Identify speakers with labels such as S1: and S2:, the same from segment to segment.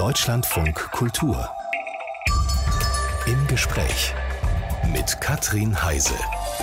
S1: Deutschlandfunk Kultur. Im Gespräch mit Katrin Heise.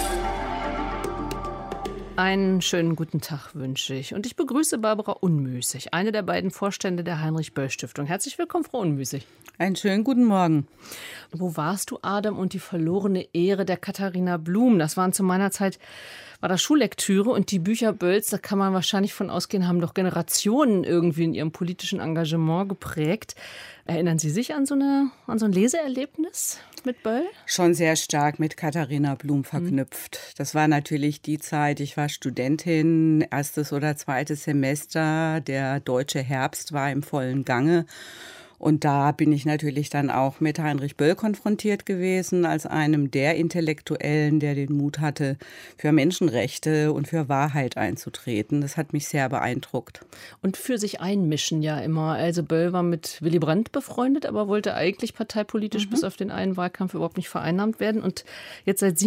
S2: Einen schönen guten Tag wünsche ich. Und ich begrüße Barbara Unmüßig, eine der beiden Vorstände der Heinrich-Böll-Stiftung. Herzlich willkommen, Frau Unmüßig.
S3: Einen schönen guten Morgen.
S2: Wo warst du, Adam, und die verlorene Ehre der Katharina Blum? Das waren zu meiner Zeit, war das Schullektüre, und die Bücher Bölls, da kann man wahrscheinlich von ausgehen, haben doch Generationen irgendwie in ihrem politischen Engagement geprägt. Erinnern Sie sich an so ein Leseerlebnis mit Böll?
S3: Schon sehr stark mit Katharina Blum verknüpft. Das war natürlich die Zeit, ich war Studentin, erstes oder zweites Semester, der deutsche Herbst war im vollen Gange. Und da bin ich natürlich dann auch mit Heinrich Böll konfrontiert gewesen, als einem der Intellektuellen, der den Mut hatte, für Menschenrechte und für Wahrheit einzutreten. Das hat mich sehr beeindruckt.
S2: Und für sich einmischen ja immer. Also Böll war mit Willy Brandt befreundet, aber wollte eigentlich parteipolitisch bis auf den einen Wahlkampf überhaupt nicht vereinnahmt werden. Und jetzt seit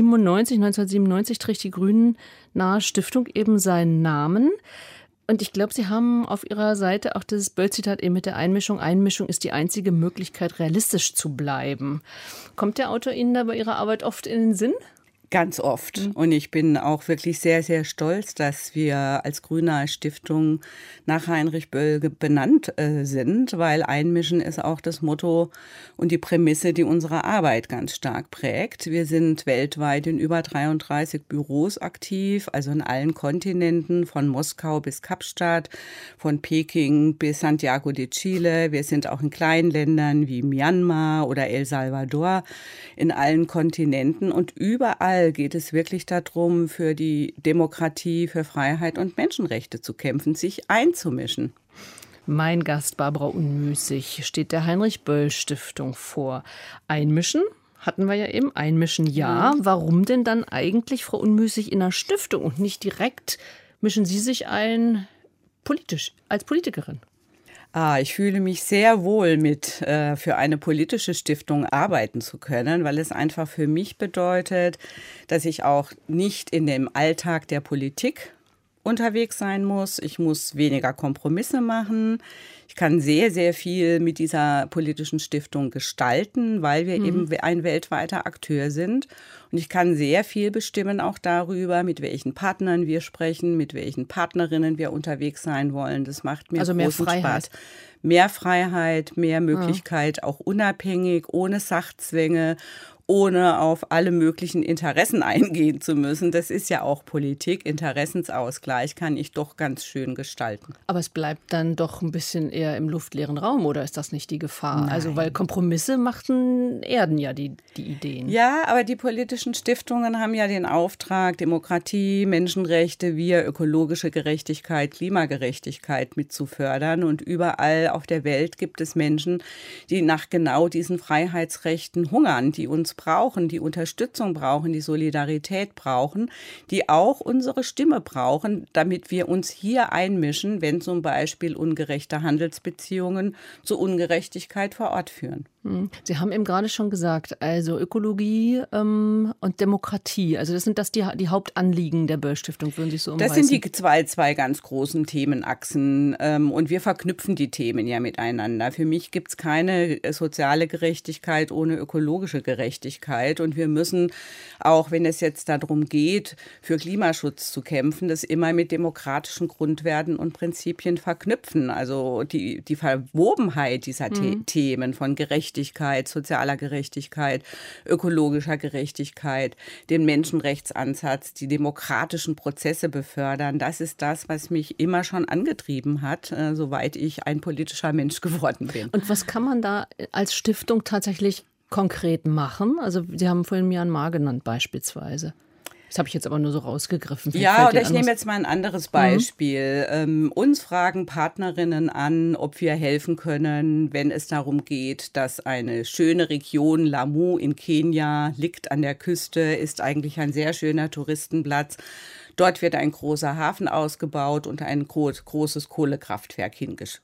S2: 1997 trägt die Grünen nahe Stiftung eben seinen Namen. Und ich glaube, Sie haben auf Ihrer Seite auch dieses Böll-Zitat eben mit der Einmischung. Einmischung ist die einzige Möglichkeit, realistisch zu bleiben. Kommt der Autor Ihnen da bei Ihrer Arbeit oft in den Sinn?
S3: Ganz oft. Und ich bin auch wirklich sehr, sehr stolz, dass wir als Grüne Stiftung nach Heinrich Böll benannt sind, weil Einmischen ist auch das Motto und die Prämisse, die unsere Arbeit ganz stark prägt. Wir sind weltweit in über 33 Büros aktiv, also in allen Kontinenten, von Moskau bis Kapstadt, von Peking bis Santiago de Chile. Wir sind auch in kleinen Ländern wie Myanmar oder El Salvador, in allen Kontinenten, und überall geht es wirklich darum, für die Demokratie, für Freiheit und Menschenrechte zu kämpfen, sich einzumischen.
S2: Mein Gast Barbara Unmüßig steht der Heinrich-Böll-Stiftung vor. Einmischen hatten wir ja eben, einmischen ja. Warum denn dann eigentlich, Frau Unmüßig, in einer Stiftung und nicht direkt mischen Sie sich ein politisch, als Politikerin?
S3: Ich fühle mich sehr wohl für eine politische Stiftung arbeiten zu können, weil es einfach für mich bedeutet, dass ich auch nicht in dem Alltag der Politik unterwegs sein muss. Ich muss weniger Kompromisse machen. Ich kann sehr, sehr viel mit dieser politischen Stiftung gestalten, weil wir eben ein weltweiter Akteur sind. Und ich kann sehr viel bestimmen auch darüber, mit welchen Partnern wir sprechen, mit welchen Partnerinnen wir unterwegs sein wollen. Das macht mir großen Spaß. Mehr Freiheit, mehr Möglichkeit, auch unabhängig, ohne Sachzwänge, ohne auf alle möglichen Interessen eingehen zu müssen. Das ist ja auch Politik. Interessensausgleich kann ich doch ganz schön gestalten.
S2: Aber es bleibt dann doch ein bisschen eher im luftleeren Raum, oder ist das nicht die Gefahr?
S3: Nein.
S2: Also, weil Kompromisse erden ja die Ideen.
S3: Ja, aber die politischen Stiftungen haben ja den Auftrag, Demokratie, Menschenrechte, ökologische Gerechtigkeit, Klimagerechtigkeit mit zu fördern. Und überall auf der Welt gibt es Menschen, die nach genau diesen Freiheitsrechten hungern, die uns brauchen, die Unterstützung brauchen, die Solidarität brauchen, die auch unsere Stimme brauchen, damit wir uns hier einmischen, wenn zum Beispiel ungerechte Handelsbeziehungen zu Ungerechtigkeit vor Ort führen.
S2: Sie haben eben gerade schon gesagt, also Ökologie und Demokratie, also das sind die Hauptanliegen der Böll-Stiftung, würden Sie so umreißen?
S3: Das sind die zwei ganz großen Themenachsen, und wir verknüpfen die Themen ja miteinander. Für mich gibt es keine soziale Gerechtigkeit ohne ökologische Gerechtigkeit, und wir müssen, auch wenn es jetzt darum geht, für Klimaschutz zu kämpfen, das immer mit demokratischen Grundwerten und Prinzipien verknüpfen. Also die Verwobenheit dieser Themen von Gerechtigkeit, sozialer Gerechtigkeit, ökologischer Gerechtigkeit, den Menschenrechtsansatz, die demokratischen Prozesse befördern. Das ist das, was mich immer schon angetrieben hat, soweit ich ein politischer Mensch geworden bin.
S2: Und was kann man da als Stiftung tatsächlich konkret machen? Also Sie haben vorhin Myanmar genannt beispielsweise. Das habe ich jetzt aber nur so rausgegriffen.
S3: Ja, oder ich nehme jetzt mal ein anderes Beispiel. Uns fragen Partnerinnen an, ob wir helfen können, wenn es darum geht, dass eine schöne Region, Lamu in Kenia, liegt an der Küste, ist eigentlich ein sehr schöner Touristenplatz. Dort wird ein großer Hafen ausgebaut und ein großes Kohlekraftwerk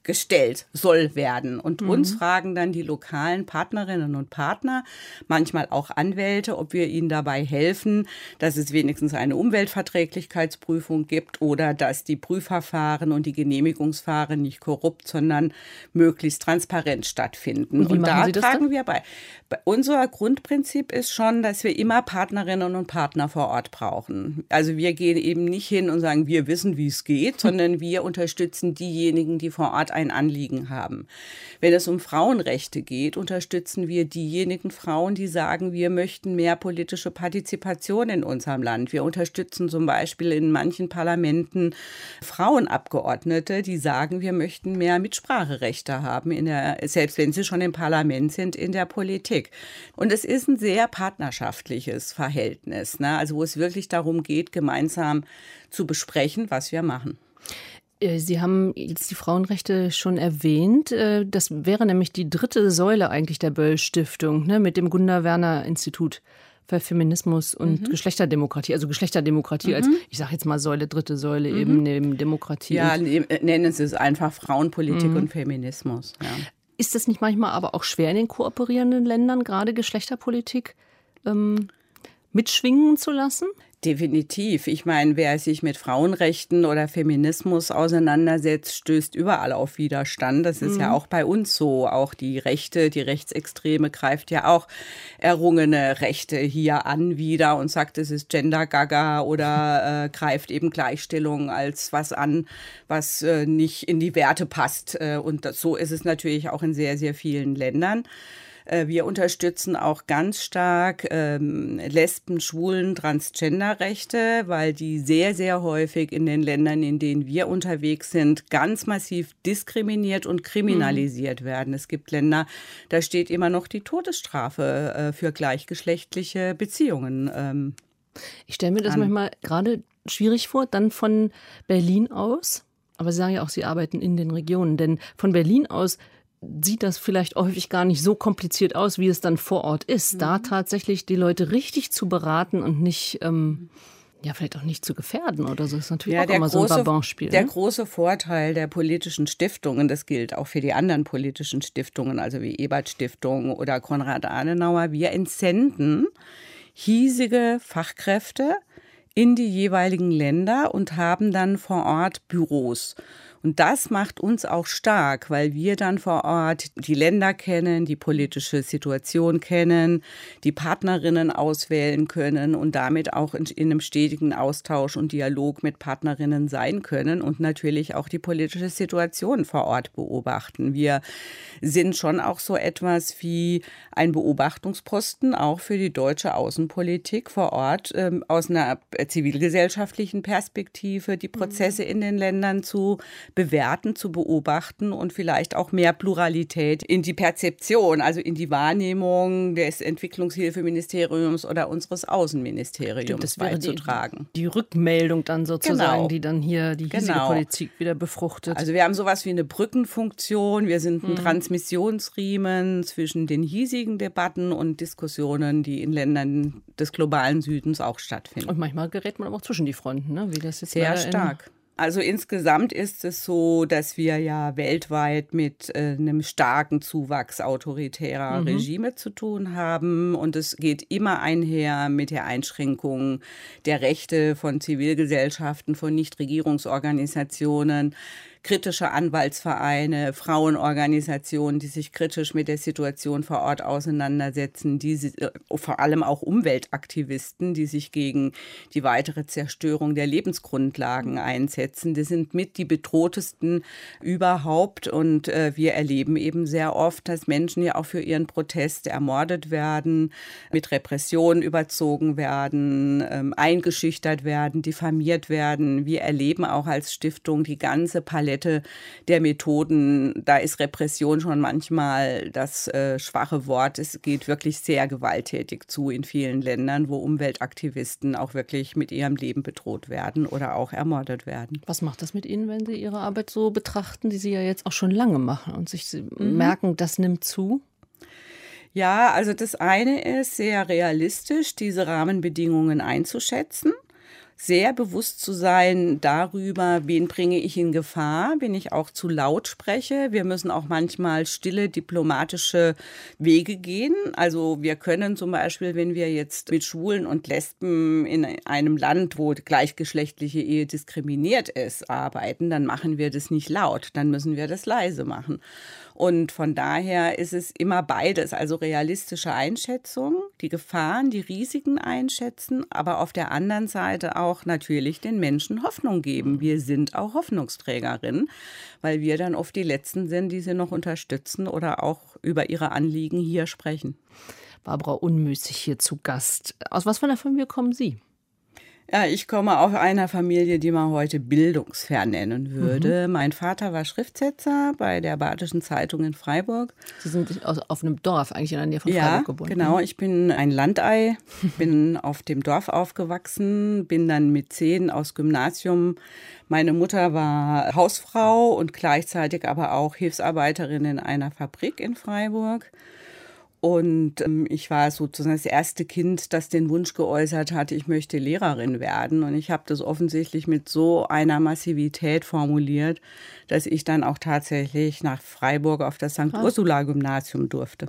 S3: gestellt soll werden. Und uns fragen dann die lokalen Partnerinnen und Partner, manchmal auch Anwälte, ob wir ihnen dabei helfen, dass es wenigstens eine Umweltverträglichkeitsprüfung gibt oder dass die Prüfverfahren und die Genehmigungsverfahren nicht korrupt, sondern möglichst transparent stattfinden.
S2: Und da
S3: tragen wir bei. Unser Grundprinzip ist schon, dass wir immer Partnerinnen und Partner vor Ort brauchen. Also wir gehen eben nicht hin und sagen, wir wissen, wie es geht, sondern wir unterstützen diejenigen, die vor Ort ein Anliegen haben. Wenn es um Frauenrechte geht, unterstützen wir diejenigen Frauen, die sagen, wir möchten mehr politische Partizipation in unserem Land. Wir unterstützen zum Beispiel in manchen Parlamenten Frauenabgeordnete, die sagen, wir möchten mehr Mitspracherechte haben, selbst wenn sie schon im Parlament sind, in der Politik. Und es ist ein sehr partnerschaftliches Verhältnis, ne? Also wo es wirklich darum geht, gemeinsam zu besprechen, was wir machen.
S2: Sie haben jetzt die Frauenrechte schon erwähnt. Das wäre nämlich die dritte Säule eigentlich der Böll-Stiftung, ne, mit dem Gunda-Werner-Institut für Feminismus und Geschlechterdemokratie. Also Geschlechterdemokratie als, ich sage jetzt mal dritte Säule eben neben Demokratie.
S3: Ja, nennen Sie es einfach Frauenpolitik und Feminismus. Ja.
S2: Ist das nicht manchmal aber auch schwer in den kooperierenden Ländern, gerade Geschlechterpolitik mitschwingen zu lassen?
S3: Definitiv. Ich meine, wer sich mit Frauenrechten oder Feminismus auseinandersetzt, stößt überall auf Widerstand. Das ist ja auch bei uns so. Auch die Rechtsextreme greift ja auch errungene Rechte hier an wieder und sagt, es ist Gender-Gaga oder greift eben Gleichstellung als was an, was nicht in die Werte passt. Und so ist es natürlich auch in sehr, sehr vielen Ländern. Wir unterstützen auch ganz stark Lesben, Schwulen, Transgender-Rechte, weil die sehr, sehr häufig in den Ländern, in denen wir unterwegs sind, ganz massiv diskriminiert und kriminalisiert werden. Es gibt Länder, da steht immer noch die Todesstrafe für gleichgeschlechtliche Beziehungen.
S2: Ich stelle mir das manchmal gerade schwierig vor, dann von Berlin aus, aber Sie sagen ja auch, Sie arbeiten in den Regionen, denn von Berlin aus sieht das vielleicht häufig gar nicht so kompliziert aus, wie es dann vor Ort ist. Da tatsächlich die Leute richtig zu beraten und nicht, vielleicht auch nicht zu gefährden oder so. Das ist natürlich auch immer so ein Barbon-Spiel.
S3: Der große Vorteil der politischen Stiftungen, das gilt auch für die anderen politischen Stiftungen, also wie Ebert-Stiftung oder Konrad Adenauer, wir entsenden hiesige Fachkräfte in die jeweiligen Länder und haben dann vor Ort Büros. Und das macht uns auch stark, weil wir dann vor Ort die Länder kennen, die politische Situation kennen, die Partnerinnen auswählen können und damit auch in einem stetigen Austausch und Dialog mit Partnerinnen sein können und natürlich auch die politische Situation vor Ort beobachten. Wir sind schon auch so etwas wie ein Beobachtungsposten, auch für die deutsche Außenpolitik vor Ort, aus einer zivilgesellschaftlichen Perspektive, die Prozesse in den Ländern zu bewerten, zu beobachten und vielleicht auch mehr Pluralität in die Perzeption, also in die Wahrnehmung des Entwicklungshilfeministeriums oder unseres Außenministeriums beizutragen.
S2: Die Rückmeldung dann sozusagen, die dann hier die hiesige Politik wieder befruchtet.
S3: Also wir haben sowas wie eine Brückenfunktion, wir sind ein Transmissionsriemen zwischen den hiesigen Debatten und Diskussionen, die in Ländern des globalen Südens auch stattfinden.
S2: Und manchmal gerät man aber auch zwischen die Fronten, ne? Wie das jetzt
S3: sehr stark. Also insgesamt ist es so, dass wir ja weltweit mit einem starken Zuwachs autoritärer Regime zu tun haben. Und es geht immer einher mit der Einschränkung der Rechte von Zivilgesellschaften, von Nichtregierungsorganisationen, kritische Anwaltsvereine, Frauenorganisationen, die sich kritisch mit der Situation vor Ort auseinandersetzen, vor allem auch Umweltaktivisten, die sich gegen die weitere Zerstörung der Lebensgrundlagen einsetzen. Das sind mit die bedrohtesten überhaupt und wir erleben eben sehr oft, dass Menschen ja auch für ihren Protest ermordet werden, mit Repressionen überzogen werden, eingeschüchtert werden, diffamiert werden. Wir erleben auch als Stiftung die ganze Palette der Methoden. Da ist Repression schon manchmal das schwache Wort. Es geht wirklich sehr gewalttätig zu in vielen Ländern, wo Umweltaktivisten auch wirklich mit ihrem Leben bedroht werden oder auch ermordet werden.
S2: Was macht das mit Ihnen, wenn Sie Ihre Arbeit so betrachten, die Sie ja jetzt auch schon lange machen und sich merken, das nimmt zu?
S3: Ja, also das eine ist sehr realistisch, diese Rahmenbedingungen einzuschätzen. sehr bewusst zu sein darüber, wen bringe ich in Gefahr, wenn ich auch zu laut spreche. Wir müssen auch manchmal stille diplomatische Wege gehen. Also wir können zum Beispiel, wenn wir jetzt mit Schwulen und Lesben in einem Land, wo gleichgeschlechtliche Ehe diskriminiert ist, arbeiten, dann machen wir das nicht laut, dann müssen wir das leise machen. Und von daher ist es immer beides, also realistische Einschätzung, die Gefahren, die Risiken einschätzen, aber auf der anderen Seite auch natürlich den Menschen Hoffnung geben. Wir sind auch Hoffnungsträgerinnen, weil wir dann oft die Letzten sind, die sie noch unterstützen oder auch über ihre Anliegen hier sprechen.
S2: Barbara Unmüßig hier zu Gast. Aus was für einer Familie kommen Sie?
S3: Ja, ich komme aus einer Familie, die man heute bildungsfern nennen würde. Mein Vater war Schriftsetzer bei der Badischen Zeitung in Freiburg.
S2: Sie sind auf einem Dorf, eigentlich in der Nähe von Freiburg geboren.
S3: Ja, genau. Ich bin ein Landei, bin auf dem Dorf aufgewachsen, bin dann mit 10 aus Gymnasium. Meine Mutter war Hausfrau und gleichzeitig aber auch Hilfsarbeiterin in einer Fabrik in Freiburg. Und ich war sozusagen das erste Kind, das den Wunsch geäußert hat, ich möchte Lehrerin werden. Und ich habe das offensichtlich mit so einer Massivität formuliert, dass ich dann auch tatsächlich nach Freiburg auf das St. Ursula-Gymnasium durfte.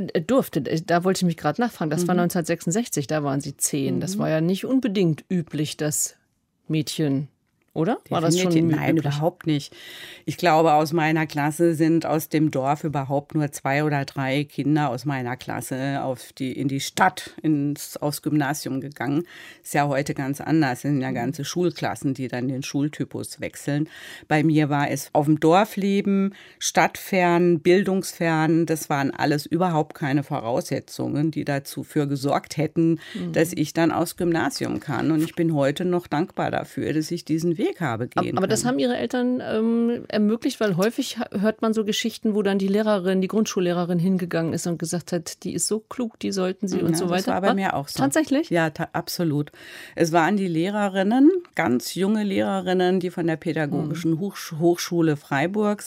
S2: Da wollte ich mich gerade nachfragen. Das war 1966, da waren Sie 10. Das war ja nicht unbedingt üblich, dass Mädchen... Oder? War das schon üblich?
S3: Nein, überhaupt nicht. Ich glaube, aus meiner Klasse sind aus dem Dorf überhaupt nur 2 oder 3 Kinder aus meiner Klasse in die Stadt, aufs Gymnasium gegangen. Ist ja heute ganz anders. Es sind ja ganze Schulklassen, die dann den Schultypus wechseln. Bei mir war es auf dem Dorf leben, stadtfern, bildungsfern. Das waren alles überhaupt keine Voraussetzungen, die dafür gesorgt hätten, dass ich dann aufs Gymnasium kann. Und ich bin heute noch dankbar dafür, dass ich diesen Weg habe gehen
S2: Aber das haben Ihre Eltern ermöglicht, weil häufig hört man so Geschichten, wo dann die Grundschullehrerin hingegangen ist und gesagt hat, die ist so klug, die sollten Sie und so weiter.
S3: Das war bei mir auch so.
S2: Tatsächlich?
S3: Ja, absolut. Es waren die Lehrerinnen, ganz junge Lehrerinnen, die von der Pädagogischen Hochschule Freiburgs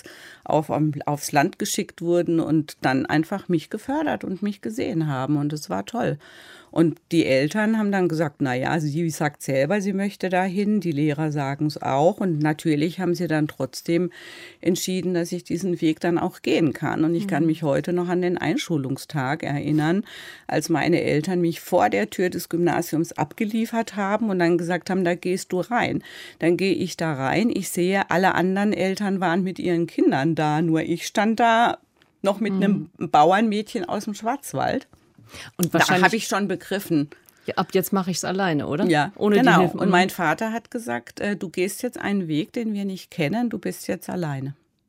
S3: aufs Land geschickt wurden und dann einfach mich gefördert und mich gesehen haben. Und es war toll. Und die Eltern haben dann gesagt, naja, sie sagt selber, sie möchte dahin, die Lehrer sagen es auch. Und natürlich haben sie dann trotzdem entschieden, dass ich diesen Weg dann auch gehen kann. Und ich kann mich heute noch an den Einschulungstag erinnern, als meine Eltern mich vor der Tür des Gymnasiums abgeliefert haben und dann gesagt haben, da gehst du rein. Dann gehe ich da rein. Ich sehe, alle anderen Eltern waren mit ihren Kindern da, nur ich stand da noch mit einem Bauernmädchen aus dem Schwarzwald. Und da habe ich schon begriffen.
S2: Ja, ab jetzt mache ich es alleine, oder?
S3: Ja, ohne genau. Die Hilfe. Und mein Vater hat gesagt, du gehst jetzt einen Weg, den wir nicht kennen, du bist jetzt alleine.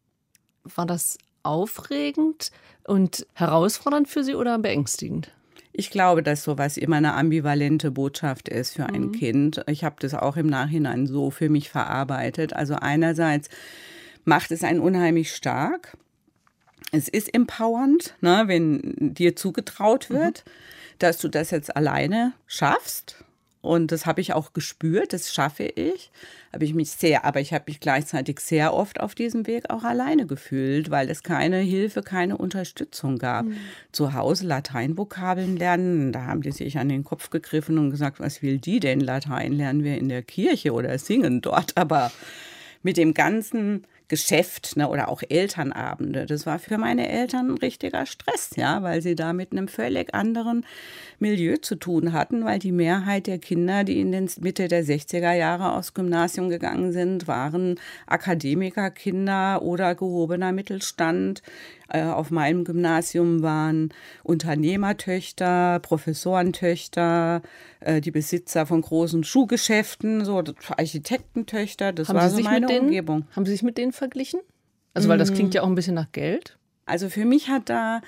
S2: War das aufregend und herausfordernd für Sie oder beängstigend?
S3: Ich glaube, dass sowas immer eine ambivalente Botschaft ist für ein Kind. Ich habe das auch im Nachhinein so für mich verarbeitet. Also einerseits macht es einen unheimlich stark. Es ist empowernd, ne, wenn dir zugetraut wird, dass du das jetzt alleine schaffst. Und das habe ich auch gespürt, das schaffe ich. Aber ich habe mich gleichzeitig sehr oft auf diesem Weg auch alleine gefühlt, weil es keine Hilfe, keine Unterstützung gab. Zu Hause Lateinvokabeln lernen, da haben die sich an den Kopf gegriffen und gesagt, was will die denn? Latein lernen wir in der Kirche oder singen dort. Aber mit dem ganzen Geschäft, ne, oder auch Elternabende. Das war für meine Eltern ein richtiger Stress, ja, weil sie da mit einem völlig anderen Milieu zu tun hatten, weil die Mehrheit der Kinder, die in den Mitte der 60er Jahre aufs Gymnasium gegangen sind, waren Akademikerkinder oder gehobener Mittelstand. Auf meinem Gymnasium waren Unternehmertöchter, Professorentöchter, die Besitzer von großen Schuhgeschäften, so Architektentöchter. Das war so meine Umgebung.
S2: Haben Sie sich mit denen verglichen? Also weil das klingt ja auch ein bisschen nach Geld.
S3: Also für mich hat da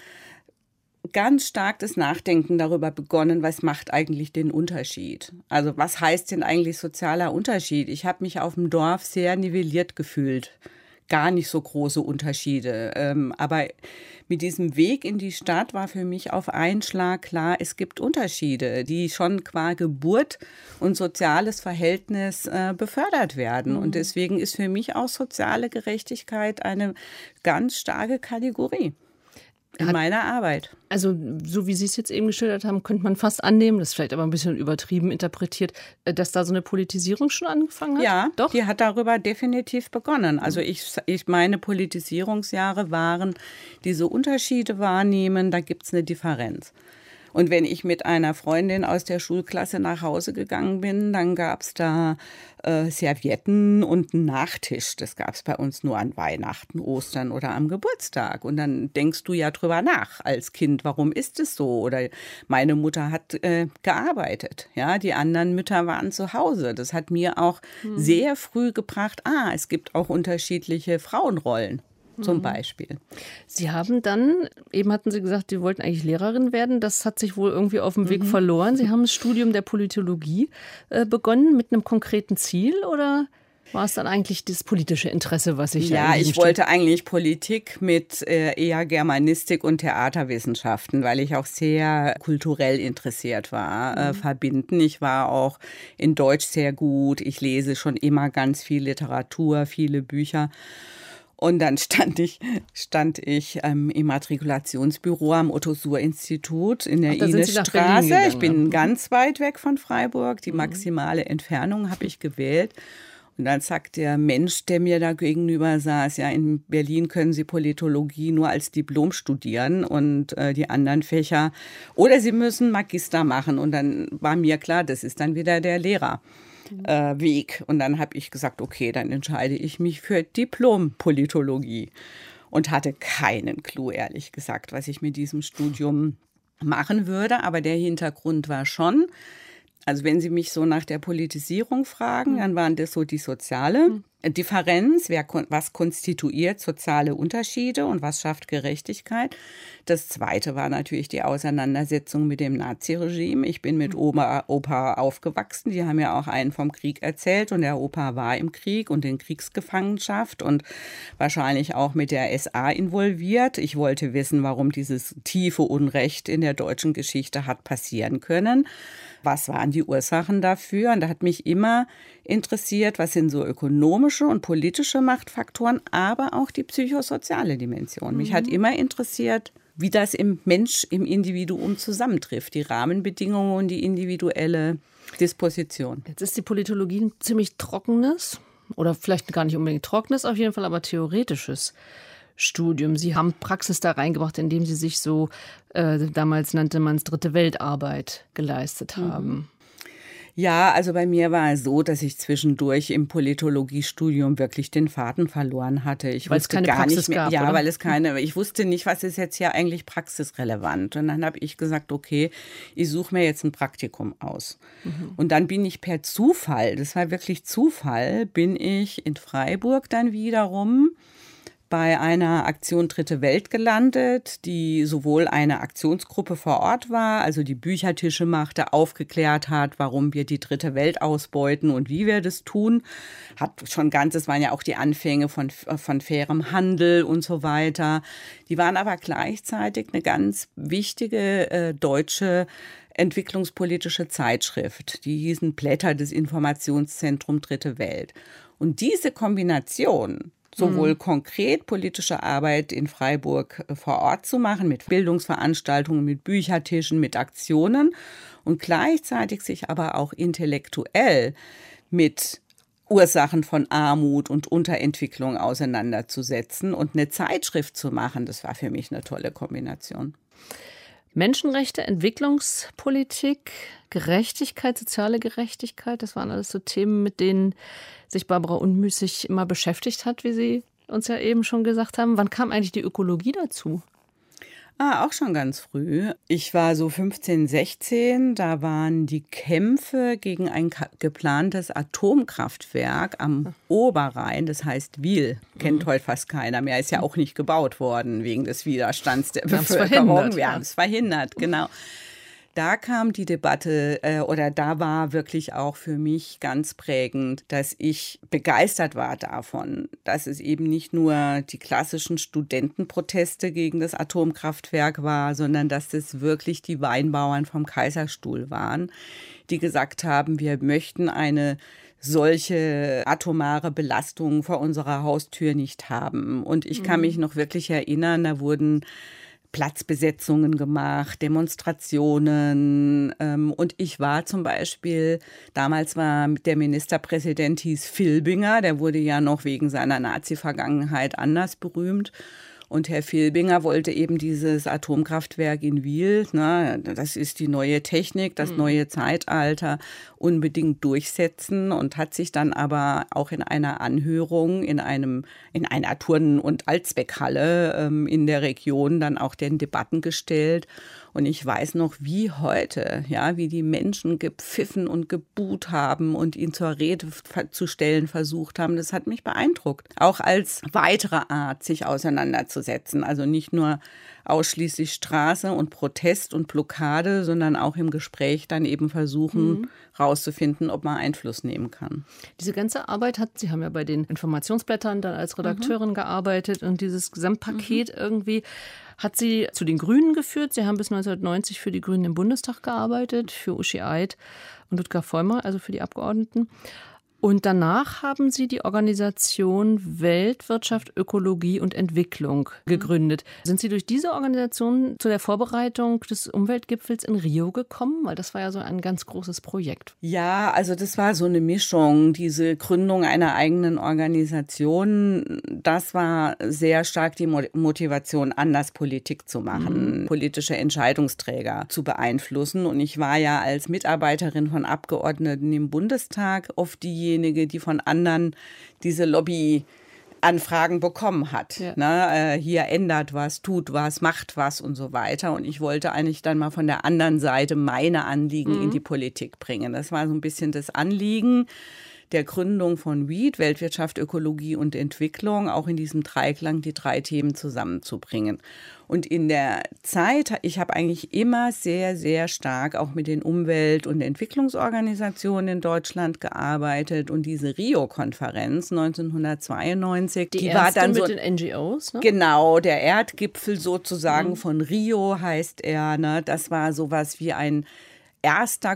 S3: ganz stark das Nachdenken darüber begonnen, was macht eigentlich den Unterschied? Also was heißt denn eigentlich sozialer Unterschied? Ich habe mich auf dem Dorf sehr nivelliert gefühlt. Gar nicht so große Unterschiede. Aber mit diesem Weg in die Stadt war für mich auf einen Schlag klar, es gibt Unterschiede, die schon qua Geburt und soziales Verhältnis befördert werden. Und deswegen ist für mich auch soziale Gerechtigkeit eine ganz starke Kategorie. in meiner Arbeit.
S2: Also so wie Sie es jetzt eben geschildert haben, könnte man fast annehmen, das ist vielleicht aber ein bisschen übertrieben interpretiert, dass da so eine Politisierung schon angefangen hat?
S3: Ja,
S2: doch.
S3: Die hat darüber definitiv begonnen. Also meine Politisierungsjahre waren diese Unterschiede wahrnehmen, da gibt es eine Differenz. Und wenn ich mit einer Freundin aus der Schulklasse nach Hause gegangen bin, dann gab es da Servietten und einen Nachtisch. Das gab es bei uns nur an Weihnachten, Ostern oder am Geburtstag. Und dann denkst du ja drüber nach als Kind, warum ist es so? Oder meine Mutter hat gearbeitet. Ja, die anderen Mütter waren zu Hause. Das hat mir auch sehr früh gebracht, es gibt auch unterschiedliche Frauenrollen. Zum Beispiel.
S2: Sie haben dann, eben hatten Sie gesagt, Sie wollten eigentlich Lehrerin werden. Das hat sich wohl irgendwie auf dem Weg verloren. Sie haben das Studium der Politologie begonnen mit einem konkreten Ziel oder war es dann eigentlich das politische Interesse, was sich
S3: Ja, ich wollte eigentlich Politik mit eher Germanistik und Theaterwissenschaften, weil ich auch sehr kulturell interessiert war, verbinden. Ich war auch in Deutsch sehr gut. Ich lese schon immer ganz viel Literatur, viele Bücher. Und dann stand ich im Immatrikulationsbüro am Otto-Suhr-Institut in der Inesstraße. Ich bin ganz weit weg von Freiburg. Die maximale Entfernung habe ich gewählt. Und dann sagt der Mensch, der mir da gegenüber saß, ja, in Berlin können Sie Politologie nur als Diplom studieren und die anderen Fächer. Oder Sie müssen Magister machen. Und dann war mir klar, das ist dann wieder der Lehrerweg. Und dann habe ich gesagt, okay, dann entscheide ich mich für Diplom-Politologie. Und hatte keinen Clou, ehrlich gesagt, was ich mit diesem Studium machen würde. Aber der Hintergrund war schon, also wenn Sie mich so nach der Politisierung fragen, dann waren das so die soziale Differenz, was konstituiert soziale Unterschiede und was schafft Gerechtigkeit. Das Zweite war natürlich die Auseinandersetzung mit dem Naziregime. Ich bin mit Opa aufgewachsen, die haben mir auch einen vom Krieg erzählt und der Opa war im Krieg und in Kriegsgefangenschaft und wahrscheinlich auch mit der SA involviert. Ich wollte wissen, warum dieses tiefe Unrecht in der deutschen Geschichte hat passieren können. Was waren die Ursachen dafür? Und da hat mich immer interessiert, was sind so ökonomische und politische Machtfaktoren, aber auch die psychosoziale Dimension. Mich hat immer interessiert, wie das im Mensch, im Individuum zusammentrifft, die Rahmenbedingungen und die individuelle Disposition.
S2: Jetzt ist die Politologie ein ziemlich trockenes, oder vielleicht gar nicht unbedingt trockenes, auf jeden Fall aber theoretisches Studium. Sie haben Praxis da reingebracht, indem Sie sich so, damals nannte man es Dritte Weltarbeit, geleistet haben.
S3: Ja, also bei mir war es so, dass ich zwischendurch im Politologiestudium wirklich den Faden verloren hatte.
S2: Weil es keine Praxis gab,
S3: ja,
S2: oder?
S3: weil es ich wusste nicht, was ist jetzt hier eigentlich praxisrelevant. Und dann habe ich gesagt, okay, ich suche mir jetzt ein Praktikum aus. Und dann bin ich per Zufall, das war wirklich Zufall, bin ich in Freiburg dann wiederum bei einer Aktion Dritte Welt gelandet, die sowohl eine Aktionsgruppe vor Ort war, also die Büchertische machte, aufgeklärt hat, warum wir die Dritte Welt ausbeuten und wie wir das tun. Das waren ja auch die Anfänge von fairem Handel und so weiter. Die waren aber gleichzeitig eine ganz wichtige deutsche entwicklungspolitische Zeitschrift. Die hießen Blätter des Informationszentrums Dritte Welt. Und diese Kombination, sowohl konkret politische Arbeit in Freiburg vor Ort zu machen, mit Bildungsveranstaltungen, mit Büchertischen, mit Aktionen und gleichzeitig sich aber auch intellektuell mit Ursachen von Armut und Unterentwicklung auseinanderzusetzen und eine Zeitschrift zu machen, das war für mich eine tolle Kombination.
S2: Menschenrechte, Entwicklungspolitik, Gerechtigkeit, soziale Gerechtigkeit, das waren alles so Themen, mit denen sich Barbara Unmüßig immer beschäftigt hat, wie Sie uns ja eben schon gesagt haben. Wann kam eigentlich die Ökologie dazu?
S3: Auch schon ganz früh. Ich war so 15, 16, da waren die Kämpfe gegen ein geplantes Atomkraftwerk am Oberrhein, das heißt Wiel, kennt heute fast keiner mehr, ist ja auch nicht gebaut worden wegen des Widerstands der Bevölkerung. Wir haben es verhindert, genau. Da kam die Debatte da war wirklich auch für mich ganz prägend, dass ich begeistert war davon, dass es eben nicht nur die klassischen Studentenproteste gegen das Atomkraftwerk war, sondern dass das wirklich die Weinbauern vom Kaiserstuhl waren, die gesagt haben, wir möchten eine solche atomare Belastung vor unserer Haustür nicht haben. Und ich kann mich noch wirklich erinnern, da wurden Platzbesetzungen gemacht, Demonstrationen. Und ich war zum Beispiel, damals war der Ministerpräsident hieß Filbinger, der wurde ja noch wegen seiner Nazi-Vergangenheit anders berühmt. Und Herr Filbinger wollte eben dieses Atomkraftwerk in Wiel, das ist die neue Technik, das neue Zeitalter, unbedingt durchsetzen und hat sich dann aber auch in einer Anhörung in einer Turnen- und Allzweckhalle in der Region dann auch den Debatten gestellt. Und ich weiß noch wie heute, wie die Menschen gepfiffen und gebuht haben und ihn zur Rede zu stellen versucht haben. Das hat mich beeindruckt. Auch als weitere Art, sich auseinanderzusetzen. Also nicht nur ausschließlich Straße und Protest und Blockade, sondern auch im Gespräch dann eben versuchen, rauszufinden, ob man Einfluss nehmen kann.
S2: Diese ganze Arbeit Sie haben ja bei den Informationsblättern dann als Redakteurin gearbeitet und dieses Gesamtpaket irgendwie hat Sie zu den Grünen geführt. Sie haben bis 1990 für die Grünen im Bundestag gearbeitet, für Uschi Eid und Ludger Vollmer, also für die Abgeordneten. Und danach haben Sie die Organisation Weltwirtschaft, Ökologie und Entwicklung gegründet. Sind Sie durch diese Organisation zu der Vorbereitung des Umweltgipfels in Rio gekommen? Weil das war ja so ein ganz großes Projekt.
S3: Ja, also das war so eine Mischung. Diese Gründung einer eigenen Organisation, das war sehr stark die Motivation, anders Politik zu machen, politische Entscheidungsträger zu beeinflussen. Und ich war ja als Mitarbeiterin von Abgeordneten im Bundestag oft diejenige, die von anderen diese Lobbyanfragen bekommen hat. Ja. Hier ändert was, tut was, macht was und so weiter. Und ich wollte eigentlich dann mal von der anderen Seite meine Anliegen in die Politik bringen. Das war so ein bisschen das Anliegen der Gründung von WEED, Weltwirtschaft, Ökologie und Entwicklung, auch in diesem Dreiklang die 3 Themen zusammenzubringen. Und in der Zeit, ich habe eigentlich immer sehr, sehr stark auch mit den Umwelt- und Entwicklungsorganisationen in Deutschland gearbeitet. Und diese Rio-Konferenz 1992,
S2: die
S3: war dann so
S2: mit den NGOs, ne?
S3: Genau, der Erdgipfel sozusagen von Rio heißt er. Ne? Das war sowas wie ein erster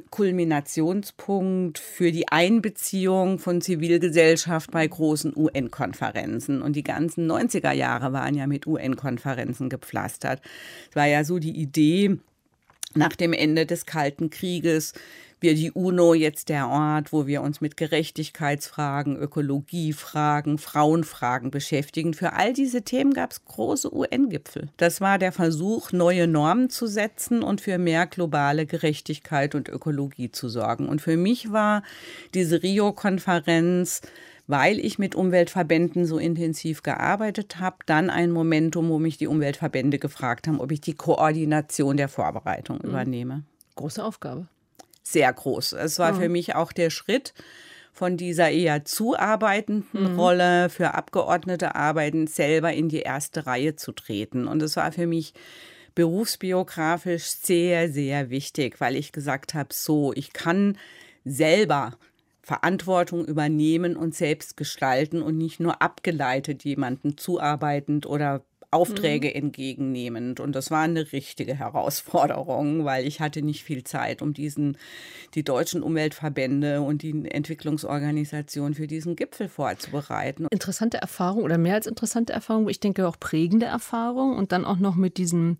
S3: Kulminationspunkt für die Einbeziehung von Zivilgesellschaft bei großen UN-Konferenzen. Und die ganzen 90er Jahre waren ja mit UN-Konferenzen gepflastert. Es war ja so die Idee, nach dem Ende des Kalten Krieges wird die UNO jetzt der Ort, wo wir uns mit Gerechtigkeitsfragen, Ökologiefragen, Frauenfragen beschäftigen. Für all diese Themen gab es große UN-Gipfel. Das war der Versuch, neue Normen zu setzen und für mehr globale Gerechtigkeit und Ökologie zu sorgen. Und für mich war diese Rio-Konferenz, weil ich mit Umweltverbänden so intensiv gearbeitet habe, dann ein Momentum, wo mich die Umweltverbände gefragt haben, ob ich die Koordination der Vorbereitung übernehme.
S2: Große Aufgabe.
S3: Sehr groß. Es war für mich auch der Schritt von dieser eher zuarbeitenden Rolle für Abgeordnete arbeiten, selber in die erste Reihe zu treten. Und es war für mich berufsbiografisch sehr, sehr wichtig, weil ich gesagt habe, ich kann selber Verantwortung übernehmen und selbst gestalten und nicht nur abgeleitet jemandem zuarbeitend oder Aufträge entgegennehmend. Und das war eine richtige Herausforderung, weil ich hatte nicht viel Zeit, um die deutschen Umweltverbände und die Entwicklungsorganisation für diesen Gipfel vorzubereiten.
S2: Interessante Erfahrung oder mehr als interessante Erfahrung, ich denke auch prägende Erfahrung und dann auch noch mit diesen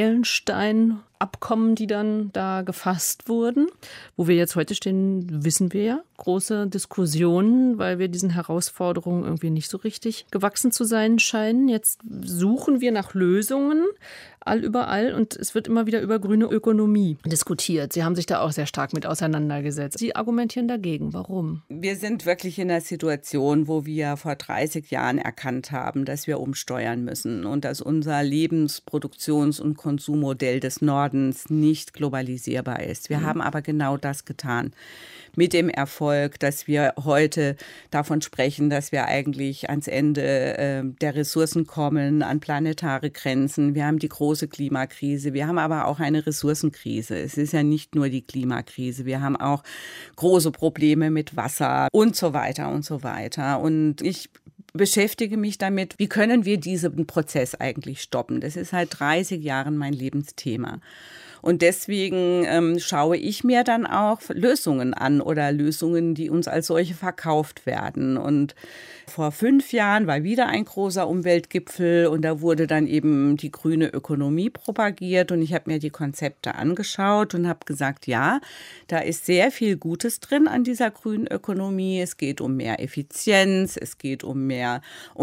S2: Meilenstein-Abkommen, die dann da gefasst wurden. Wo wir jetzt heute stehen, wissen wir ja. Große Diskussionen, weil wir diesen Herausforderungen irgendwie nicht so richtig gewachsen zu sein scheinen. Jetzt suchen wir nach Lösungen überall und es wird immer wieder über grüne Ökonomie diskutiert. Sie haben sich da auch sehr stark mit auseinandergesetzt. Sie argumentieren dagegen. Warum?
S3: Wir sind wirklich in einer Situation, wo wir vor 30 Jahren erkannt haben, dass wir umsteuern müssen und dass unser Lebens-, Produktions- und Konsummodell des Nordens nicht globalisierbar ist. Wir haben aber genau das getan. Mit dem Erfolg, dass wir heute davon sprechen, dass wir eigentlich ans Ende der Ressourcen kommen, an planetare Grenzen. Wir haben die große Klimakrise. Wir haben aber auch eine Ressourcenkrise. Es ist ja nicht nur die Klimakrise. Wir haben auch große Probleme mit Wasser und so weiter und so weiter. Und ich beschäftige mich damit, wie können wir diesen Prozess eigentlich stoppen? Das ist seit 30 Jahren mein Lebensthema. Und deswegen schaue ich mir dann auch Lösungen an oder Lösungen, die uns als solche verkauft werden. Und vor 5 Jahren war wieder ein großer Umweltgipfel und da wurde dann eben die grüne Ökonomie propagiert und ich habe mir die Konzepte angeschaut und habe gesagt, ja, da ist sehr viel Gutes drin an dieser grünen Ökonomie. Es geht um mehr Effizienz, es geht um mehr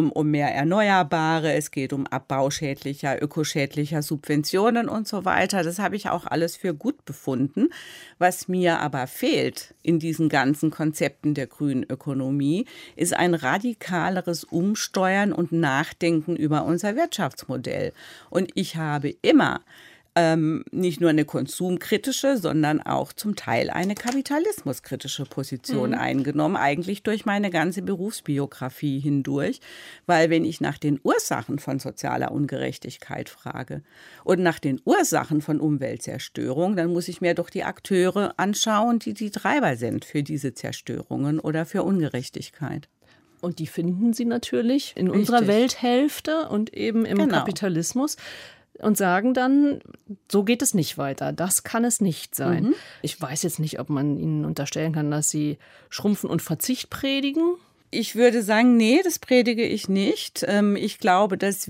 S3: Erneuerbare, es geht um Abbau schädlicher, ökoschädlicher Subventionen und so weiter. Das habe ich auch alles für gut befunden. Was mir aber fehlt in diesen ganzen Konzepten der grünen Ökonomie, ist ein radikaleres Umsteuern und Nachdenken über unser Wirtschaftsmodell. Und ich habe immer nicht nur eine konsumkritische, sondern auch zum Teil eine kapitalismuskritische Position eingenommen, eigentlich durch meine ganze Berufsbiografie hindurch. Weil wenn ich nach den Ursachen von sozialer Ungerechtigkeit frage und nach den Ursachen von Umweltzerstörung, dann muss ich mir doch die Akteure anschauen, die die Treiber sind für diese Zerstörungen oder für Ungerechtigkeit.
S2: Und die finden Sie natürlich in unserer Welthälfte und eben im Kapitalismus. Und sagen dann, so geht es nicht weiter. Das kann es nicht sein. Ich weiß jetzt nicht, ob man Ihnen unterstellen kann, dass Sie Schrumpfen und Verzicht predigen.
S3: Ich würde sagen, nee, das predige ich nicht. Ich glaube, dass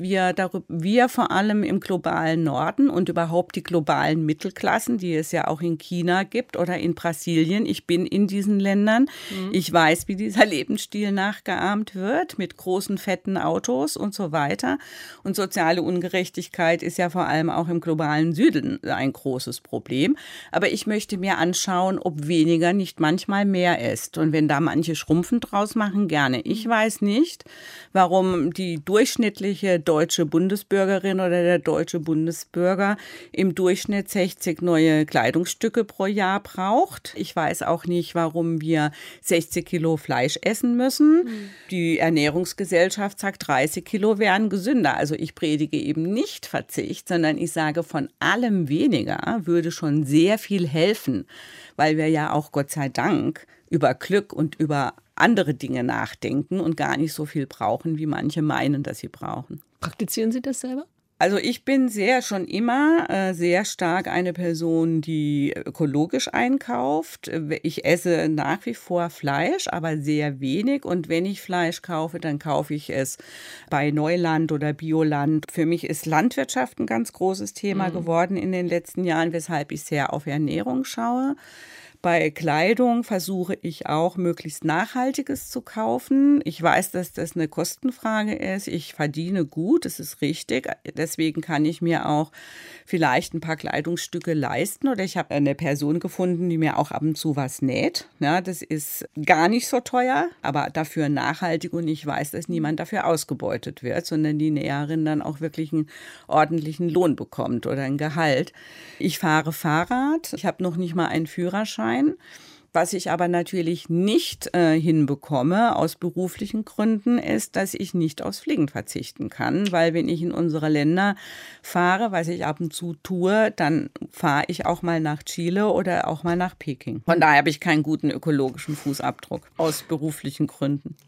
S3: wir vor allem im globalen Norden und überhaupt die globalen Mittelklassen, die es ja auch in China gibt oder in Brasilien, ich bin in diesen Ländern, ich weiß, wie dieser Lebensstil nachgeahmt wird mit großen, fetten Autos und so weiter. Und soziale Ungerechtigkeit ist ja vor allem auch im globalen Süden ein großes Problem. Aber ich möchte mir anschauen, ob weniger nicht manchmal mehr ist. Und wenn da manche Schrumpfen draus machen, gerne. Ich weiß nicht, warum die durchschnittliche deutsche Bundesbürgerin oder der deutsche Bundesbürger im Durchschnitt 60 neue Kleidungsstücke pro Jahr braucht. Ich weiß auch nicht, warum wir 60 Kilo Fleisch essen müssen. Die Ernährungsgesellschaft sagt, 30 Kilo wären gesünder. Also ich predige eben nicht Verzicht, sondern ich sage, von allem weniger würde schon sehr viel helfen, weil wir ja auch Gott sei Dank über Glück und über andere Dinge nachdenken und gar nicht so viel brauchen, wie manche meinen, dass sie brauchen.
S2: Praktizieren Sie das selber?
S3: Also ich bin schon immer sehr stark eine Person, die ökologisch einkauft. Ich esse nach wie vor Fleisch, aber sehr wenig. Und wenn ich Fleisch kaufe, dann kaufe ich es bei Neuland oder Bioland. Für mich ist Landwirtschaft ein ganz großes Thema geworden in den letzten Jahren, weshalb ich sehr auf Ernährung schaue. Bei Kleidung versuche ich auch, möglichst Nachhaltiges zu kaufen. Ich weiß, dass das eine Kostenfrage ist. Ich verdiene gut, das ist richtig. Deswegen kann ich mir auch vielleicht ein paar Kleidungsstücke leisten. Oder ich habe eine Person gefunden, die mir auch ab und zu was näht. Ja, das ist gar nicht so teuer, aber dafür nachhaltig. Und ich weiß, dass niemand dafür ausgebeutet wird, sondern die Näherin dann auch wirklich einen ordentlichen Lohn bekommt oder ein Gehalt. Ich fahre Fahrrad. Ich habe noch nicht mal einen Führerschein. Was ich aber natürlich nicht hinbekomme aus beruflichen Gründen, ist, dass ich nicht aufs Fliegen verzichten kann, weil wenn ich in unsere Länder fahre, was ich ab und zu tue, dann fahre ich auch mal nach Chile oder auch mal nach Peking. Von daher habe ich keinen guten ökologischen Fußabdruck aus beruflichen Gründen.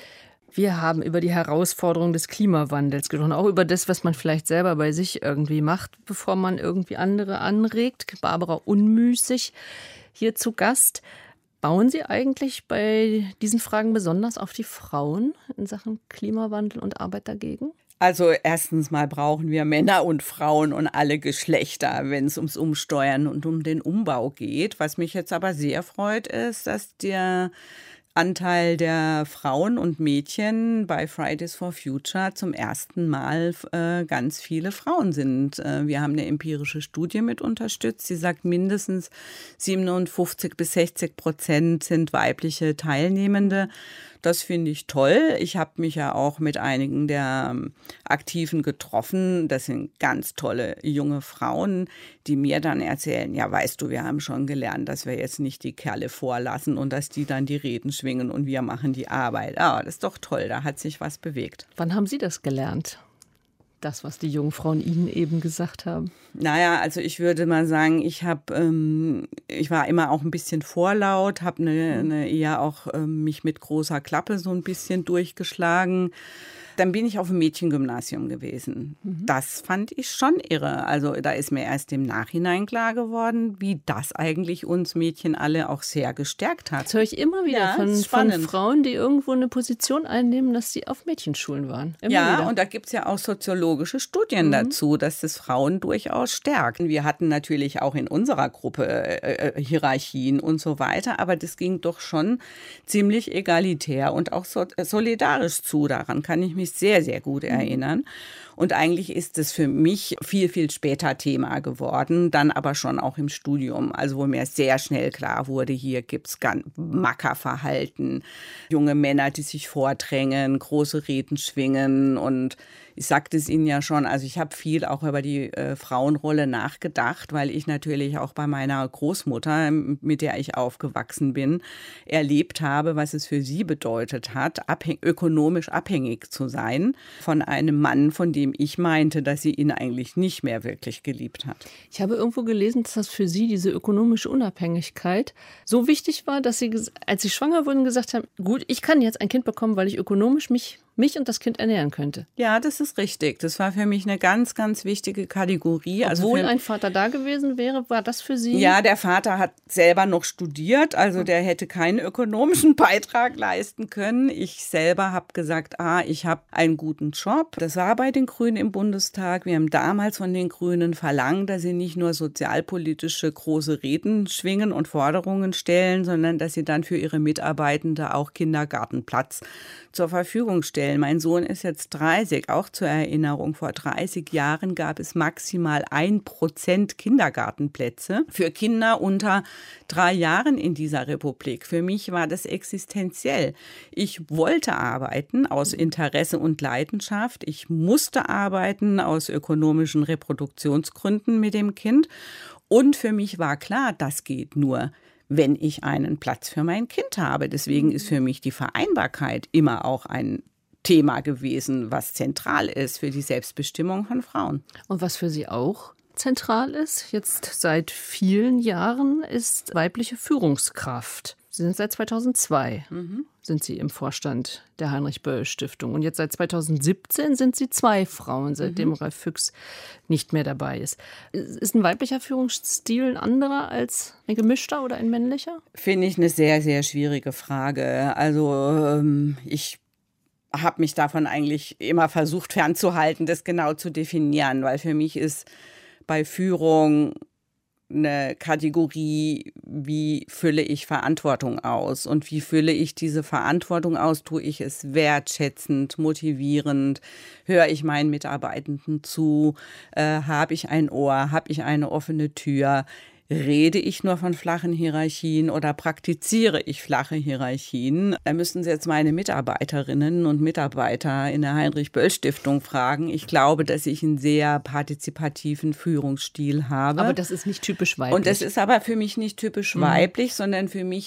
S2: Wir haben über die Herausforderung des Klimawandels gesprochen, auch über das, was man vielleicht selber bei sich irgendwie macht, bevor man irgendwie andere anregt. Barbara Unmüßig hier zu Gast. Bauen Sie eigentlich bei diesen Fragen besonders auf die Frauen in Sachen Klimawandel und Arbeit dagegen?
S3: Also erstens mal brauchen wir Männer und Frauen und alle Geschlechter, wenn es ums Umsteuern und um den Umbau geht. Was mich jetzt aber sehr freut, ist, dass der Anteil der Frauen und Mädchen bei Fridays for Future zum ersten Mal ganz viele Frauen sind. Wir haben eine empirische Studie mit unterstützt. Sie sagt, mindestens 57-60% sind weibliche Teilnehmende. Das finde ich toll. Ich habe mich ja auch mit einigen der Aktiven getroffen. Das sind ganz tolle junge Frauen, die mir dann erzählen, ja, weißt du, wir haben schon gelernt, dass wir jetzt nicht die Kerle vorlassen und dass die dann die Reden schwingen und wir machen die Arbeit. Ah, das ist doch toll, da hat sich was bewegt.
S2: Wann haben Sie das gelernt? Das, was die jungen Frauen Ihnen eben gesagt haben?
S3: Naja, also ich würde mal sagen, ich war immer auch ein bisschen vorlaut, habe eher auch mich mit großer Klappe so ein bisschen durchgeschlagen. Dann bin ich auf dem Mädchengymnasium gewesen. Das fand ich schon irre. Also da ist mir erst im Nachhinein klar geworden, wie das eigentlich uns Mädchen alle auch sehr gestärkt hat.
S2: Das höre ich immer wieder von Frauen, die irgendwo eine Position einnehmen, dass sie auf Mädchenschulen waren. Immer wieder.
S3: Und da gibt es ja auch soziologische Studien dazu, dass das Frauen durchaus stärkt. Wir hatten natürlich auch in unserer Gruppe Hierarchien und so weiter, aber das ging doch schon ziemlich egalitär und auch solidarisch zu. Daran kann ich mich sehr, sehr gut erinnern. Und eigentlich ist es für mich viel, viel später Thema geworden, dann aber schon auch im Studium. Also wo mir sehr schnell klar wurde, hier gibt es Mackerverhalten, junge Männer, die sich vordrängen, große Reden schwingen. Und ich sagte es Ihnen ja schon, also ich habe viel auch über die Frauenrolle nachgedacht, weil ich natürlich auch bei meiner Großmutter, mit der ich aufgewachsen bin, erlebt habe, was es für sie bedeutet hat, ökonomisch abhängig zu sein von einem Mann, von dem ich meinte, dass sie ihn eigentlich nicht mehr wirklich geliebt hat.
S2: Ich habe irgendwo gelesen, dass das für Sie, diese ökonomische Unabhängigkeit, so wichtig war, dass Sie, als Sie schwanger wurden, gesagt haben, gut, ich kann jetzt ein Kind bekommen, weil ich ökonomisch mich und das Kind ernähren könnte.
S3: Ja, das ist richtig. Das war für mich eine ganz, ganz wichtige Kategorie.
S2: Obwohl ein Vater da gewesen wäre, war das für Sie?
S3: Ja, der Vater hat selber noch studiert, also der hätte keinen ökonomischen Beitrag leisten können. Ich selber habe gesagt, ich habe einen guten Job. Das war bei den Grünen im Bundestag. Wir haben damals von den Grünen verlangt, dass sie nicht nur sozialpolitische große Reden schwingen und Forderungen stellen, sondern dass sie dann für ihre Mitarbeitende auch Kindergartenplatz zur Verfügung stellen. Mein Sohn ist jetzt 30, auch zur Erinnerung. Vor 30 Jahren gab es maximal 1% Kindergartenplätze für Kinder unter 3 Jahren in dieser Republik. Für mich war das existenziell. Ich wollte arbeiten aus Interesse und Leidenschaft. Ich musste arbeiten aus ökonomischen Reproduktionsgründen mit dem Kind. Und für mich war klar, das geht nur, wenn ich einen Platz für mein Kind habe. Deswegen ist für mich die Vereinbarkeit immer auch ein Thema gewesen, was zentral ist für die Selbstbestimmung von Frauen.
S2: Und was für Sie auch zentral ist, jetzt seit vielen Jahren, ist weibliche Führungskraft. Sie sind seit 2002, sind Sie im Vorstand der Heinrich-Böll-Stiftung. Und jetzt seit 2017 sind Sie 2 Frauen, seitdem Ralf Füchs nicht mehr dabei ist. Ist ein weiblicher Führungsstil ein anderer als ein gemischter oder ein männlicher?
S3: Finde ich eine sehr, sehr schwierige Frage. Also ich habe mich davon eigentlich immer versucht fernzuhalten, das genau zu definieren, weil für mich ist bei Führung eine Kategorie, wie fülle ich Verantwortung aus und wie fülle ich diese Verantwortung aus, tue ich es wertschätzend, motivierend, höre ich meinen Mitarbeitenden zu, habe ich ein Ohr, habe ich eine offene Tür, rede ich nur von flachen Hierarchien oder praktiziere ich flache Hierarchien? Da müssen Sie jetzt meine Mitarbeiterinnen und Mitarbeiter in der Heinrich-Böll-Stiftung fragen. Ich glaube, dass ich einen sehr partizipativen Führungsstil habe.
S2: Aber das ist nicht typisch weiblich.
S3: Und das ist aber für mich nicht typisch weiblich, sondern für mich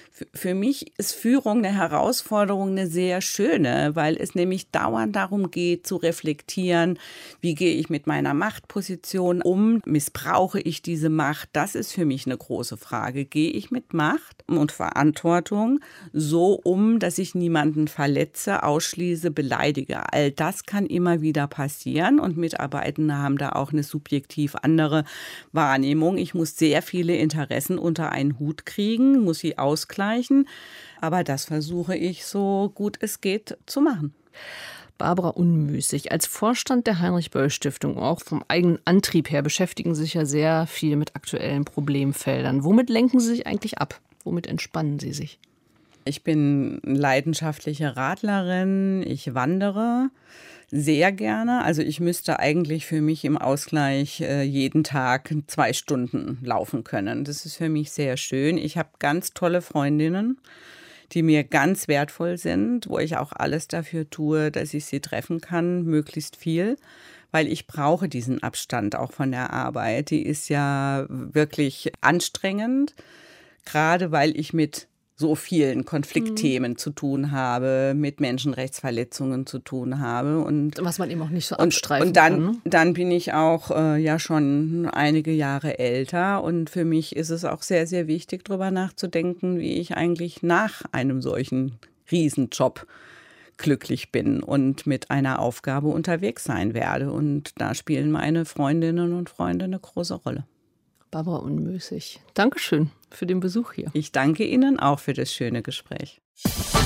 S3: ist Führung eine Herausforderung, eine sehr schöne, weil es nämlich dauernd darum geht, zu reflektieren, wie gehe ich mit meiner Machtposition um, missbrauche ich diese Macht? Das ist für mich eine große Frage. Gehe ich mit Macht und Verantwortung so um, dass ich niemanden verletze, ausschließe, beleidige? All das kann immer wieder passieren und Mitarbeitende haben da auch eine subjektiv andere Wahrnehmung. Ich muss sehr viele Interessen unter einen Hut kriegen, muss sie ausgleichen, aber das versuche ich so gut es geht zu machen.
S2: Barbara Unmüßig. Als Vorstand der Heinrich-Böll-Stiftung, auch vom eigenen Antrieb her, beschäftigen Sie sich ja sehr viel mit aktuellen Problemfeldern. Womit lenken Sie sich eigentlich ab? Womit entspannen Sie sich?
S3: Ich bin leidenschaftliche Radlerin. Ich wandere sehr gerne. Also ich müsste eigentlich für mich im Ausgleich jeden Tag 2 Stunden laufen können. Das ist für mich sehr schön. Ich habe ganz tolle Freundinnen, die mir ganz wertvoll sind, wo ich auch alles dafür tue, dass ich sie treffen kann, möglichst viel, weil ich brauche diesen Abstand auch von der Arbeit. Die ist ja wirklich anstrengend, gerade weil ich mit so vielen Konfliktthemen zu tun habe, mit Menschenrechtsverletzungen zu tun habe. Und
S2: was man eben auch nicht so abstreifen kann.
S3: Und dann bin ich auch ja schon einige Jahre älter. Und für mich ist es auch sehr, sehr wichtig, darüber nachzudenken, wie ich eigentlich nach einem solchen Riesenjob glücklich bin und mit einer Aufgabe unterwegs sein werde. Und da spielen meine Freundinnen und Freunde eine große Rolle.
S2: Barbara Unmüßig, Dankeschön für den Besuch hier.
S3: Ich danke Ihnen auch für das schöne Gespräch.